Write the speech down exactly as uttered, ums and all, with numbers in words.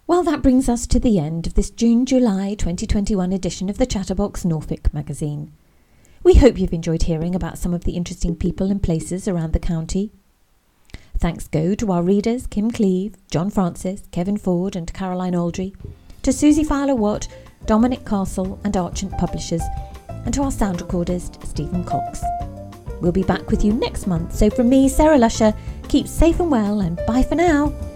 Well, that brings us to the end of this June-July twenty twenty-one edition of the Chatterbox Norfolk magazine. We hope you've enjoyed hearing about some of the interesting people and places around the county. Thanks go to our readers Kim Cleave, John Francis, Kevin Ford and Caroline Aldry, to Susie Fowler-Watt, Dominic Castle and Archant Publishers, and to our sound recordist Stephen Cox. We'll be back with you next month, so from me, Sarah Lusher, keep safe and well and bye for now.